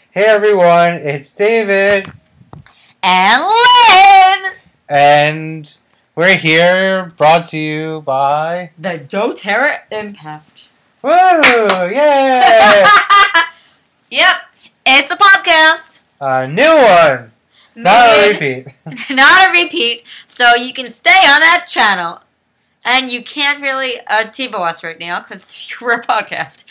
Hey everyone, it's David. And Lynn! And we're here brought to you by The doTERRA Impact. Woo! Yay! Yep, it's a podcast. A new one! Not a repeat. Not a repeat, so you can stay on that channel. And you can't really TiVo us right now because we're a podcast.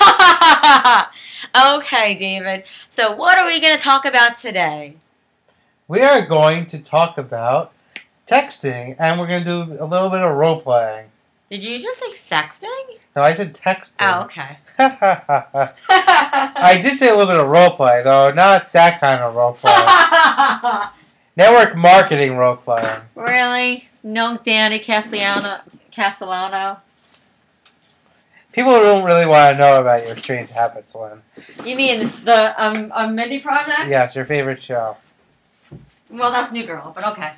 Okay, David. So what are we going to talk about today? We are going to talk about texting, and we're going to do a little bit of role playing. Did you just say sexting? No, I said texting. Oh, okay. I did say a little bit of role play, though, not that kind of role play. Network marketing role playing. Really? No Danny Castellano? People don't really want to know about your strange habits, Lynn. You mean the Mindy Project? Yes, your favorite show. Well, that's New Girl, but okay.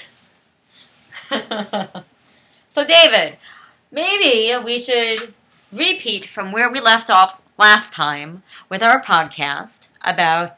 So, David, maybe we should repeat from where we left off last time with our podcast about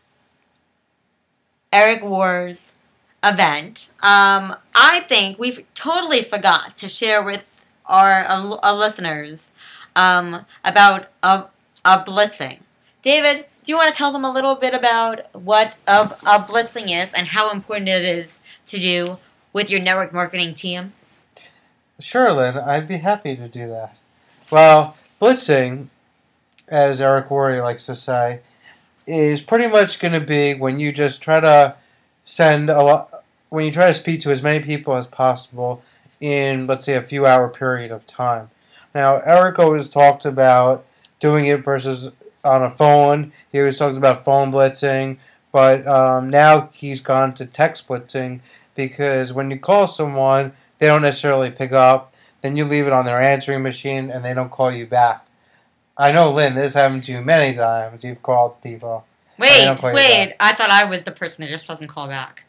Eric War's event. I think we totally forgot to share with our listeners about a blitzing. David, do you want to tell them a little bit about what a blitzing is and how important it is to do with your network marketing team? Sure, Lynn. I'd be happy to do that. Well, blitzing, as Eric Worre likes to say, is pretty much going to be when you just try to when you try to speak to as many people as possible in, let's say, a few hour period of time. Now, Eric always talked about doing it versus on a phone. He always talked about phone blitzing, but now he's gone to text blitzing because when you call someone, they don't necessarily pick up. Then you leave it on their answering machine, and they don't call you back. I know, Lynn, this happened to you many times. You've called people. Wait, I thought I was the person that just doesn't call back.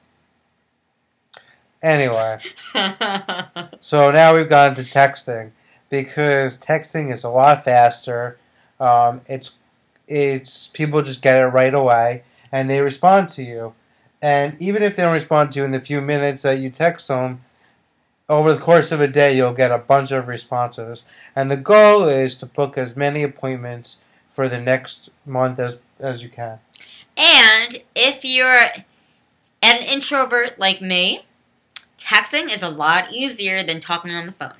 Anyway, so now we've gone to texting because texting is a lot faster. It's people just get it right away and they respond to you. And even if they don't respond to you in the few minutes that you text them, over the course of a day you'll get a bunch of responses. And the goal is to book as many appointments for the next month as you can. And if you're an introvert like me, texting is a lot easier than talking on the phone.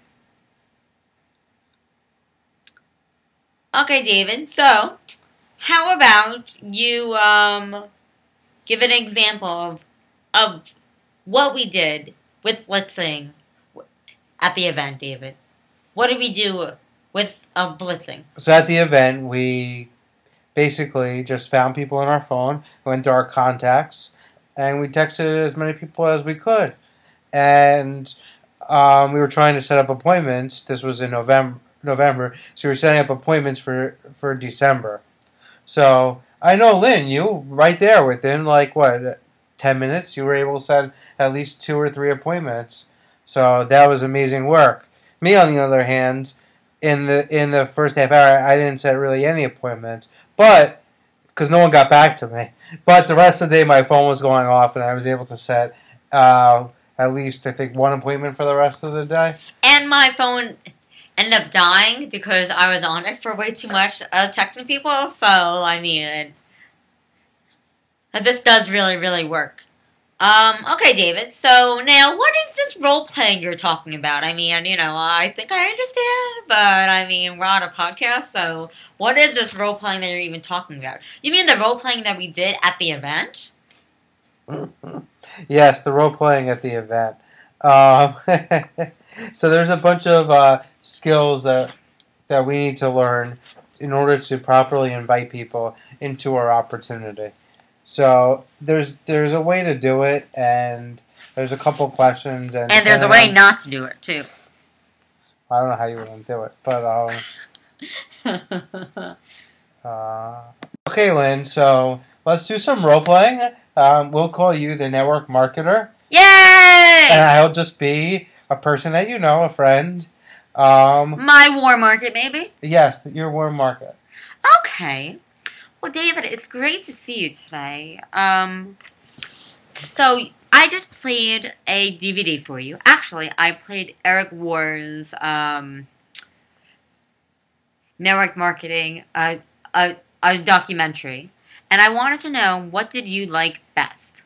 Okay, David, so how about you give an example of what we did with blitzing at the event, David? What did we do with blitzing? So at the event, we basically just found people on our phone, went through our contacts, and we texted as many people as we could. And we were trying to set up appointments. This was in November, so we were setting up appointments for December. So I know, Lynn, you right there within 10 minutes, you were able to set at least 2 or 3 appointments. So that was amazing work. Me, on the other hand, in the first half hour, I didn't set really any appointments, but because no one got back to me. But the rest of the day, my phone was going off, and I was able to set at least, I think, 1 appointment for the rest of the day. And my phone ended up dying because I was on it for way too much texting people. So, I mean, this does really, really work. Okay, David. So, now, what is this role-playing you're talking about? I mean, I think I understand, but, I mean, we're on a podcast, so what is this role-playing that you're even talking about? You mean the role-playing that we did at the event? Yes, the role-playing at the event. So there's a bunch of skills that we need to learn in order to properly invite people into our opportunity. So there's a way to do it, and there's a couple questions, and there's a way not to do it too. I don't know how you wouldn't do it, but okay, Lynn. So let's do some role playing. We'll call you the network marketer. Yay! And I'll just be a person that you know, a friend. My war market, maybe? Yes, your warm market. Okay. Well, David, it's great to see you today. So I just played a DVD for you. Actually, I played Eric Warren's network marketing, a documentary, and I wanted to know, what did you like best?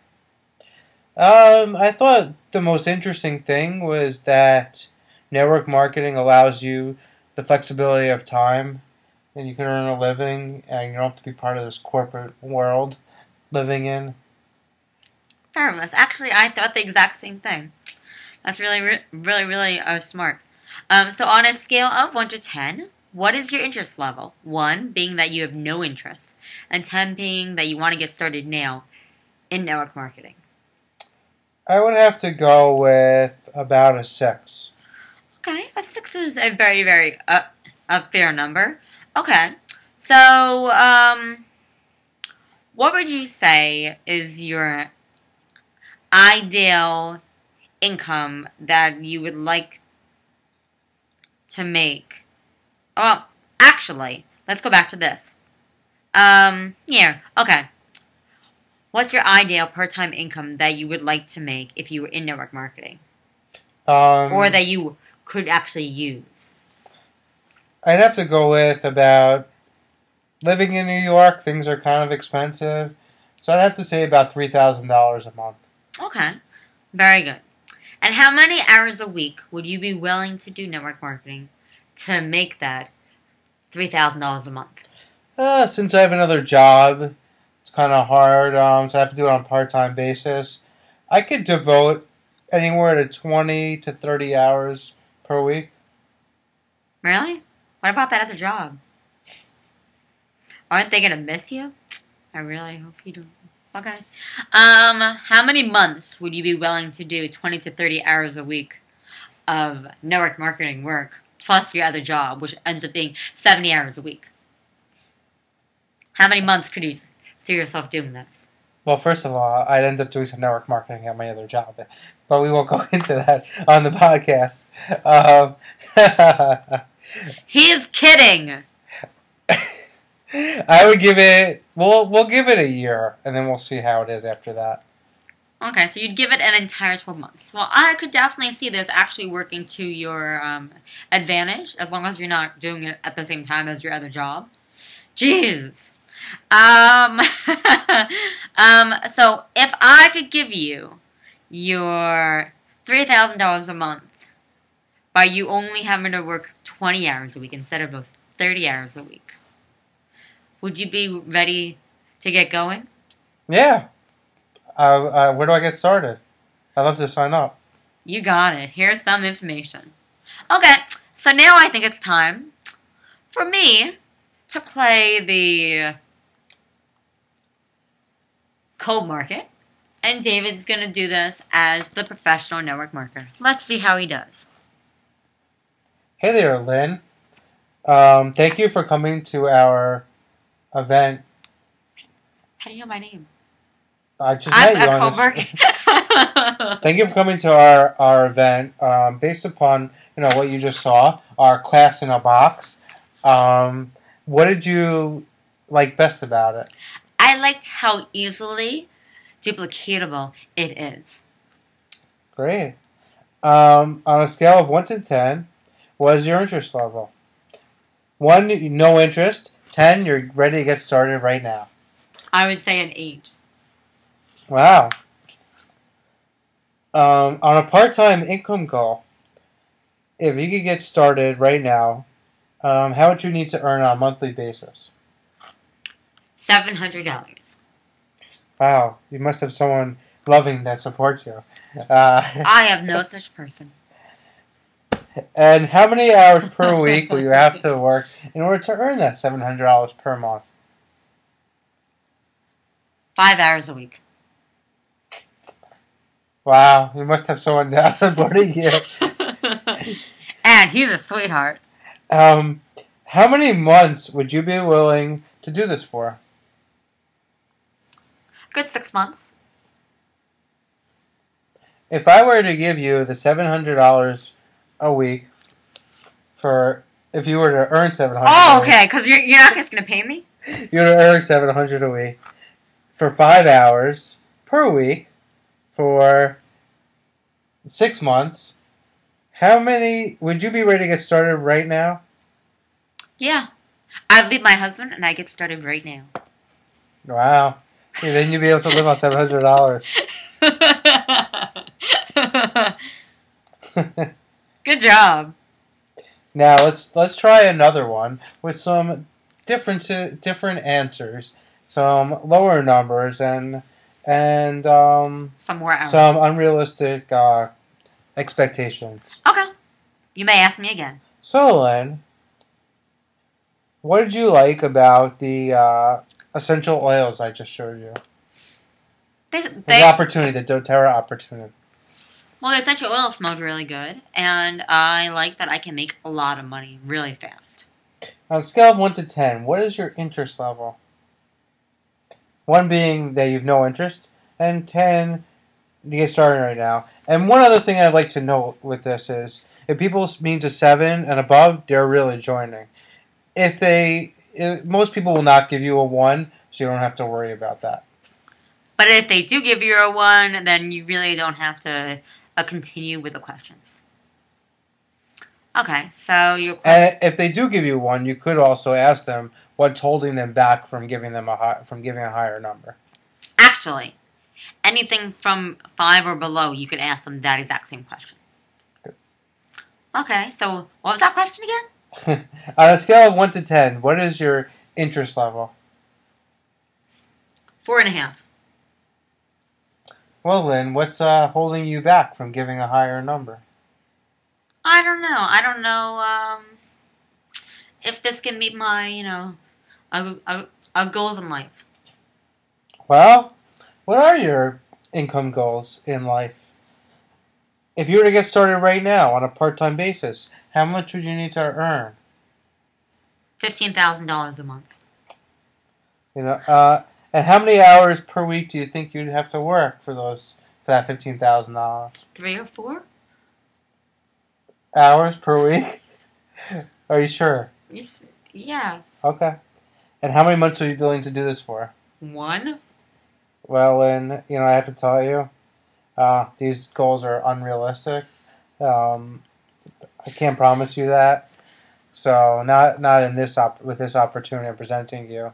I thought the most interesting thing was that network marketing allows you the flexibility of time, and you can earn a living, and you don't have to be part of this corporate world living in. Fabulous. Actually, I thought the exact same thing. That's really smart. So on a scale of 1 to 10, what is your interest level? 1 being that you have no interest, and 10 being that you want to get started now in network marketing. I would have to go with about a 6. Okay, a 6 is a very a fair number. Okay, so what would you say is your ideal income that you would like to make? Well, actually, let's go back to this. Here, okay. What's your ideal part-time income that you would like to make if you were in network marketing? Or that you could actually use? I'd have to go with about, living in New York, things are kind of expensive, so I'd have to say about $3,000 a month. Okay, very good. And how many hours a week would you be willing to do network marketing to make that $3,000 a month? Since I have another job, it's kind of hard, so I have to do it on a part-time basis. I could devote anywhere to 20 to 30 hours per week. Really? What about that other job? Aren't they going to miss you? I really hope you don't. Okay. How many months would you be willing to do 20 to 30 hours a week of network marketing work plus your other job, which ends up being 70 hours a week? How many months could you see yourself doing this? Well, first of all, I'd end up doing some network marketing at my other job, but we won't go into that on the podcast. He is kidding. I would give it. We'll give it a year, and then we'll see how it is after that. Okay, so you'd give it an entire 12 months. Well, I could definitely see this actually working to your advantage, as long as you're not doing it at the same time as your other job. Jeez. So if I could give you your $3,000 a month by you only having to work 20 hours a week instead of those 30 hours a week, would you be ready to get going? Yeah. Where do I get started? I'd love to sign up. You got it. Here's some information. Okay, so now I think it's time for me to play the cold market, and David's going to do this as the professional network marketer. Let's see how he does. Hey there, Lynn. Thank you for coming to our event. How do you know my name? I just met you on this. Thank you for coming to our event. Based upon what you just saw, our class in a box. What did you like best about it? I liked how easily duplicatable it is. Great. On a scale of 1 to 10, what is your interest level? 1, no interest. 10, you're ready to get started right now. I would say an 8. Wow. On a part-time income goal, if you could get started right now, how would you need to earn on a monthly basis? $700. Wow, you must have someone loving that supports you. I have no such person. And how many hours per week will you have to work in order to earn that $700 per month? 5 hours a week. Wow, you must have someone supporting you. And he's a sweetheart. How many months would you be willing to do this for? Good 6 months. If I were to give you the $700 a week for if you were to earn $700. Oh, okay, because you're not just going to pay me? You earn $700 a week for 5 hours per week for 6 months. How many would you be ready to get started right now? Yeah. I'd leave my husband and I get started right now. Wow. Yeah, then you'd be able to live on $700. Good job. Now let's try another one with some different answers, some lower numbers, and Somewhere else. some unrealistic expectations. Okay. You may ask me again. So, Lynn, what did you like about the essential oils I just showed you? The opportunity, the doTERRA opportunity. Well, the essential oil smelled really good, and I like that I can make a lot of money really fast. On a scale of 1 to 10, what is your interest level? 1 being that you've no interest, and 10, to get started right now. And one other thing I'd like to note with this is, if people mean to 7 and above, they're really joining. Most people will not give you a 1, so you don't have to worry about that. But if they do give you a 1, then you really don't have to continue with the questions. Okay, so and if they do give you 1, you could also ask them what's holding them back from giving a higher number. Actually, anything from 5 or below, you could ask them that exact same question. Good. Okay, so what was that question again? On a scale of 1 to 10, what is your interest level? 4.5. Well, Lynn, what's holding you back from giving a higher number? I don't know. If this can meet my, goals in life. Well, what are your income goals in life? If you were to get started right now on a part-time basis, how much would you need to earn? $15,000 a month. And how many hours per week do you think you'd have to work for that $15,000? 3 or 4 hours per week? Are you sure? Yes. Okay. And how many months are you willing to do this for? 1. Well, and I have to tell you, these goals are unrealistic. I can't promise you that. So not in with this opportunity I'm presenting you.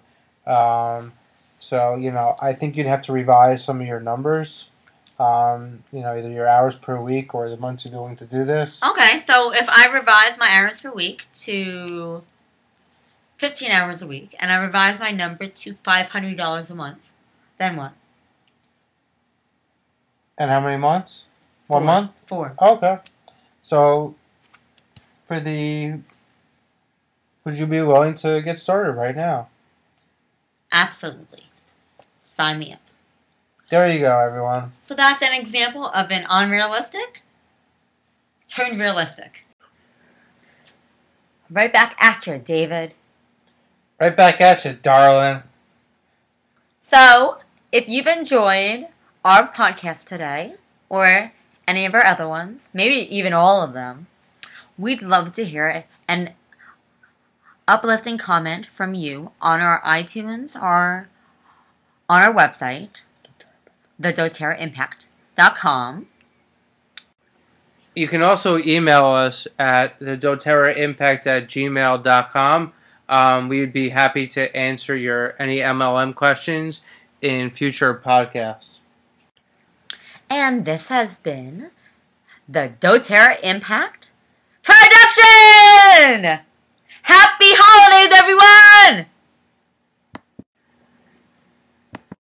So I think you'd have to revise some of your numbers. Either your hours per week or the months you're willing to do this. Okay, so if I revise my hours per week to 15 hours a week, and I revise my number to $500 a month, then what? And how many months? 1 month? 4. Okay. So, would you be willing to get started right now? Absolutely. Sign me up. There you go, everyone. So that's an example of an unrealistic turned realistic. Right back at you, David. Right back at you, darling. So, if you've enjoyed our podcast today, or any of our other ones, maybe even all of them, we'd love to hear an uplifting comment from you on our iTunes or on our website, thedoterraimpact.com. You can also email us at thedoterraimpact@gmail.com. We'd be happy to answer any MLM questions in future podcasts. And this has been the doTERRA Impact Production! Happy holidays,